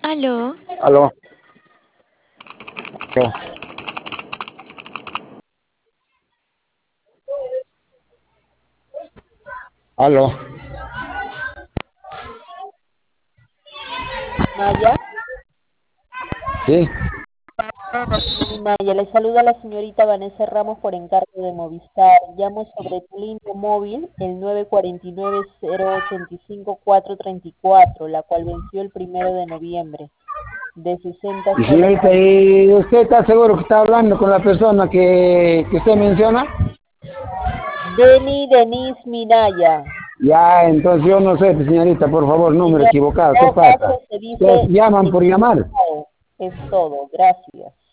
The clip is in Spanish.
Aló, Aló, aló, aló, Maya, sí, Maya, le saluda la señorita Vanessa Ramos por encargo de Movistar. Llamo sobre tu línea móvil, el 949-085434, la cual venció el 1 de noviembre, de 60 y soles señorita, al mes. ¿y usted está seguro que está hablando con la persona que usted menciona? Denise Minaya. Ya, entonces yo no sé, pues, señorita, por favor, número Señor, en equivocado, ¿qué todo pasa? caso se Ustedes dice llaman por llamar. equivocado. Es todo. Gracias.